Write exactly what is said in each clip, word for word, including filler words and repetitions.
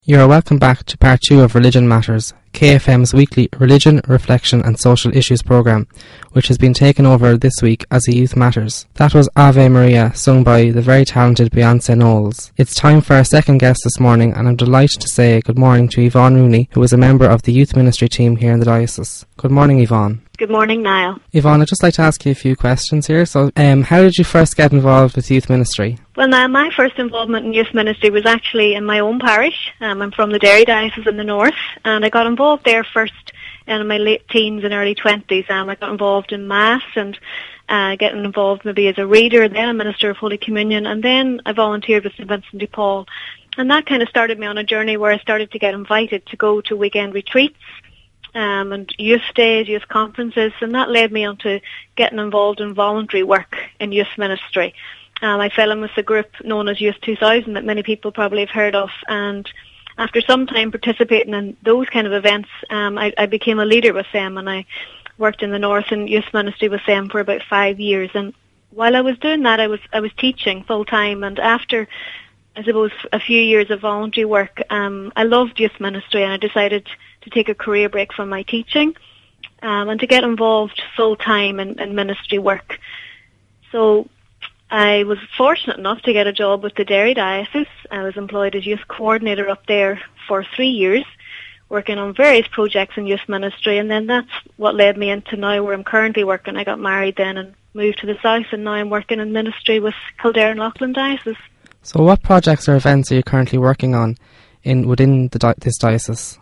You are welcome back to part two of Religion Matters, K F M's weekly religion, reflection and social issues programme, which has been taken over this week as a Youth Matters. That was Ave Maria, sung by the very talented Beyonce Knowles. It's time for our second guest this morning, and I'm delighted to say good morning to Yvonne Rooney, who is a member of the youth ministry team here in the diocese. Good morning, Yvonne. Good morning, Niall. Yvonne, I'd just like to ask you a few questions here. So, um, how did you first get involved with youth ministry? Well, now, my first involvement in youth ministry was actually in my own parish. Um, I'm from the Derry Diocese in the north, and I got involved there first in my late teens and early twenties. Um, I got involved in Mass and uh, getting involved maybe as a reader, then a minister of Holy Communion, and then I volunteered with Saint Vincent de Paul. And that kind of started me on a journey where I started to get invited to go to weekend retreats um, and youth days, youth conferences, and that led me on to getting involved in voluntary work in youth ministry. Um, I fell in with a group known as Youth two thousand that many people probably have heard of, and after some time participating in those kind of events, um, I, I became a leader with them, and I worked in the north in youth ministry with them for about five years. And while I was doing that, I was I was teaching full time, and after, I suppose, a few years of voluntary work, um, I loved youth ministry, and I decided to take a career break from my teaching um, and to get involved full time in, in ministry work. So I was fortunate enough to get a job with the Derry Diocese. I was employed as youth coordinator up there for three years, working on various projects in youth ministry, and then that's what led me into now where I'm currently working. I got married then and moved to the south, and now I'm working in ministry with Kildare and Loughlin Diocese. So what projects or events are you currently working on in within the di- this diocese?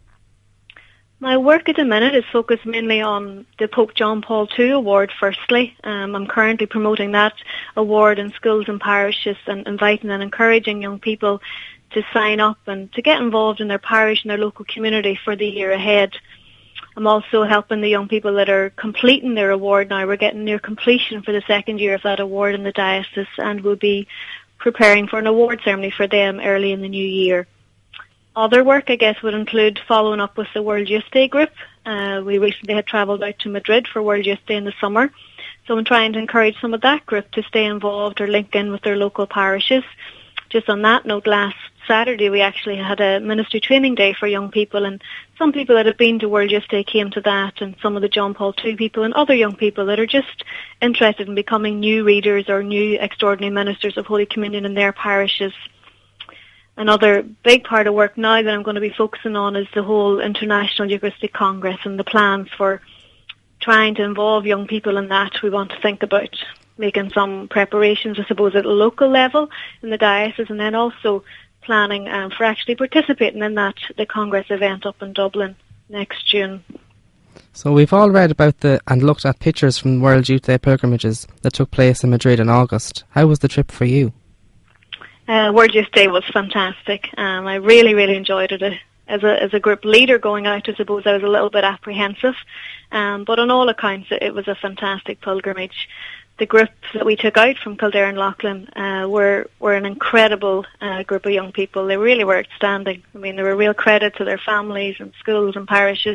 My work at the minute is focused mainly on the Pope John Paul the Second Award firstly. Um, I'm currently promoting that award in schools and parishes and inviting and encouraging young people to sign up and to get involved in their parish and their local community for the year ahead. I'm also helping the young people that are completing their award now. We're getting near completion for the second year of that award in the diocese, and we'll be preparing for an award ceremony for them early in the new year. Other work, I guess, would include following up with the World Youth Day group. Uh, we recently had travelled out to Madrid for World Youth Day in the summer, so I'm trying to encourage some of that group to stay involved or link in with their local parishes. Just on that note, last Saturday we actually had a ministry training day for young people, and some people that have been to World Youth Day came to that, and some of the John Paul the Second people and other young people that are just interested in becoming new readers or new extraordinary ministers of Holy Communion in their parishes. Another big part of work now that I'm going to be focusing on is the whole International Eucharistic Congress and the plans for trying to involve young people in that. We want to think about making some preparations, I suppose, at a local level in the diocese, and then also planning um, for actually participating in that, the Congress event up in Dublin next June. So we've all read about the and looked at pictures from World Youth Day pilgrimages that took place in Madrid in August. How was the trip for you? Uh, World Youth Day was fantastic. Um, I really, really enjoyed it. As a as a group leader going out, I suppose I was a little bit apprehensive, um, but on all accounts, it, it was a fantastic pilgrimage. The group that we took out from Kildare and Loughlin uh, were were an incredible uh, group of young people. They really were outstanding. I mean, they were a real credit to their families and schools and parishes.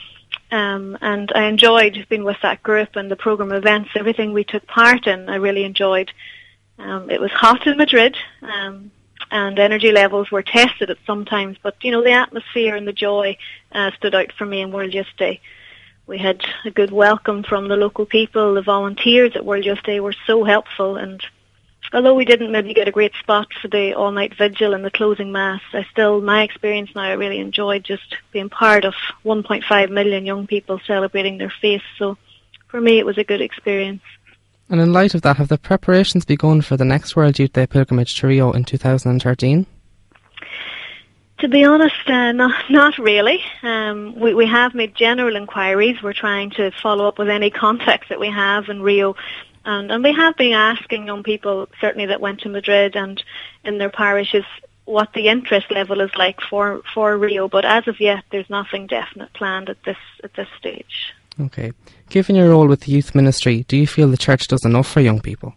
Um, and I enjoyed being with that group and the programme events, everything we took part in, I really enjoyed. Um, it was hot in Madrid, um, and energy levels were tested at some times, but, you know, the atmosphere and the joy uh, stood out for me in World Youth Day. We had a good welcome from the local people. The volunteers at World Youth Day were so helpful, and although we didn't maybe get a great spot for the all-night vigil and the closing mass, I still, my experience now, I really enjoyed just being part of one point five million young people celebrating their faith. So for me, it was a good experience. And in light of that, have the preparations begun for the next World Youth Day pilgrimage to Rio in two thousand thirteen? To be honest, uh, not, not really. Um, we, we have made general inquiries. We're trying to follow up with any contacts that we have in Rio. And, and we have been asking young people, certainly that went to Madrid and in their parishes, what the interest level is like for, for Rio. But as of yet, there's nothing definite planned at this at this stage. Okay. Given your role with the youth ministry, do you feel the church does enough for young people?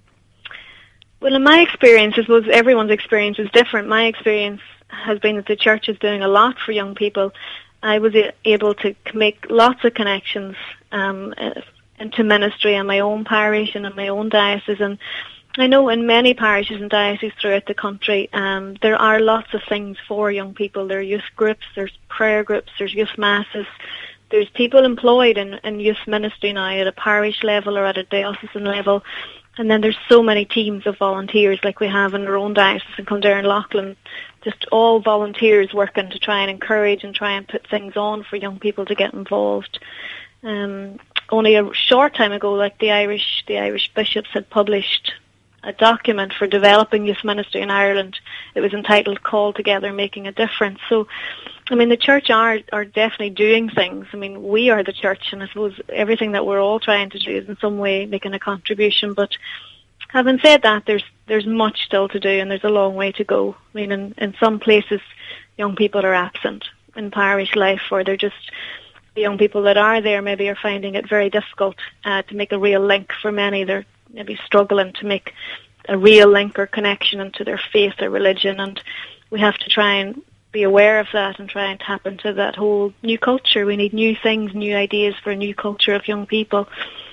Well, in my experience, I suppose everyone's experience is different. My experience has been that the church is doing a lot for young people. I was able to make lots of connections um, into ministry in my own parish and in my own diocese, and I know in many parishes and dioceses throughout the country, um, there are lots of things for young people. There are youth groups, there's prayer groups, there's youth masses. There's people employed in, in youth ministry now at a parish level or at a diocesan level. And then there's so many teams of volunteers like we have in our own diocese in Kildare and Loughlin, just all volunteers working to try and encourage and try and put things on for young people to get involved. Um, only a short time ago, like the Irish, the Irish bishops had published a document for developing youth ministry in Ireland. It was entitled Call Together, Making a Difference. So, I mean, the church are, are definitely doing things. I mean, we are the church, and I suppose everything that we're all trying to do is in some way making a contribution. But having said that, there's there's much still to do, and there's a long way to go. I mean, in, in some places, young people are absent in parish life, or they're just, the young people that are there maybe are finding it very difficult uh, to make a real link. For many, they're maybe struggling to make a real link or connection into their faith or religion, and we have to try and be aware of that and try and tap into that whole new culture. We need new things, new ideas for a new culture of young people.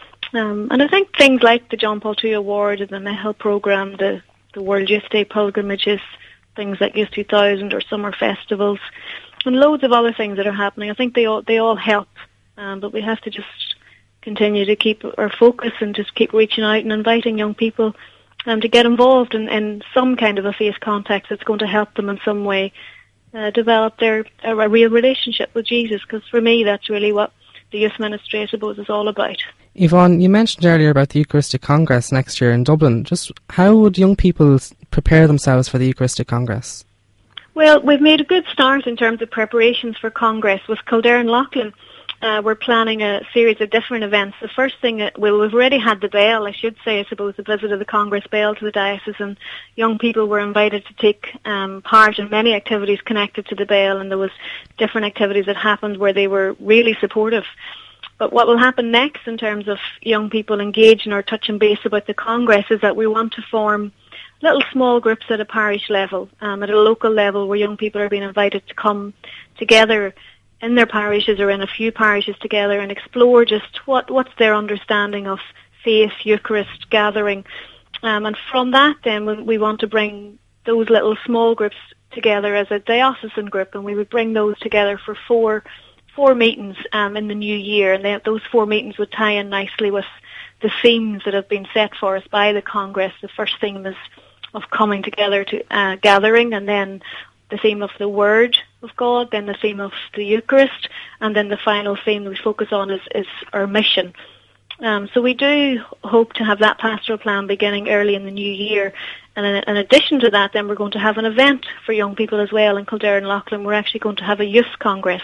Um, and I think things like the John Paul the Second Award and the Mehel programme, the, the World Youth Day pilgrimages, things like Youth two thousand or summer festivals, and loads of other things that are happening, I think they all, they all help, um, but we have to just continue to keep our focus and just keep reaching out and inviting young people um, to get involved in, in some kind of a faith context that's going to help them in some way uh, develop their a, a real relationship with Jesus, because for me that's really what the youth ministry, I suppose, is all about. Yvonne, you mentioned earlier about the Eucharistic Congress next year in Dublin. Just how would young people prepare themselves for the Eucharistic Congress? Well, we've made a good start in terms of preparations for Congress. With Kildare and Loughlin, Uh, we're planning a series of different events. The first thing, uh, well, we've already had the bell, I should say, I suppose, the visit of the Congress bell to the diocese, and young people were invited to take um, part in many activities connected to the bell, and there was different activities that happened where they were really supportive. But what will happen next in terms of young people engaging or touching base about the Congress is that we want to form little small groups at a parish level, um, at a local level, where young people are being invited to come together in their parishes or in a few parishes together and explore just what, what's their understanding of faith, Eucharist, gathering. Um, and from that then we, we want to bring those little small groups together as a diocesan group, and we would bring those together for four four meetings um, in the new year, and they, those four meetings would tie in nicely with the themes that have been set for us by the Congress. The first theme is of coming together to uh, gathering, and then the theme of the Word of God, then the theme of the Eucharist, and then the final theme we focus on is, is our mission. Um, so we do hope to have that pastoral plan beginning early in the new year. And in, in addition to that, then we're going to have an event for young people as well in Kildare and Loughlin. We're actually going to have a youth congress.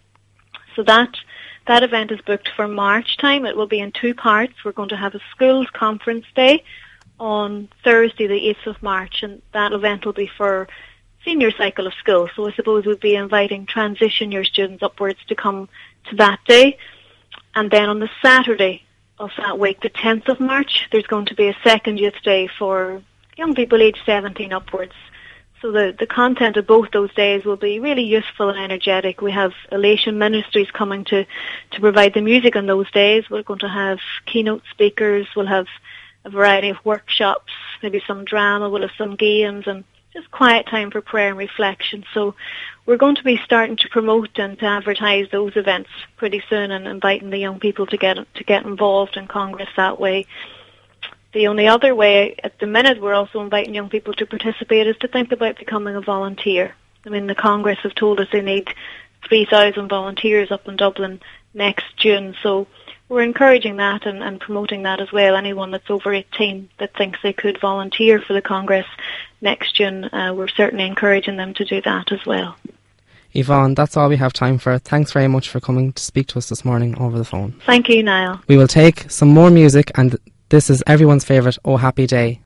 So that that event is booked for March time. It will be in two parts. We're going to have a schools conference day on Thursday, the eighth of March, and that event will be for senior cycle of school. So I suppose we'll be inviting transition year students upwards to come to that day. And then on the Saturday of that week, the tenth of March, there's going to be a second youth day for young people aged seventeen upwards. So the, the content of both those days will be really useful and energetic. We have Elation Ministries coming to, to provide the music on those days. We're going to have keynote speakers. We'll have a variety of workshops, maybe some drama. We'll have some games and just quiet time for prayer and reflection. So we're going to be starting to promote and to advertise those events pretty soon and inviting the young people to get to get involved in Congress that way. The only other way at the minute we're also inviting young people to participate is to think about becoming a volunteer. I mean, the Congress have told us they need three thousand volunteers up in Dublin next June, so we're encouraging that and, and promoting that as well. Anyone that's over eighteen that thinks they could volunteer for the Congress next June, uh, we're certainly encouraging them to do that as well. Yvonne, that's all we have time for. Thanks very much for coming to speak to us this morning over the phone. Thank you, Niall. We will take some more music, and this is everyone's favourite, Oh Happy Day.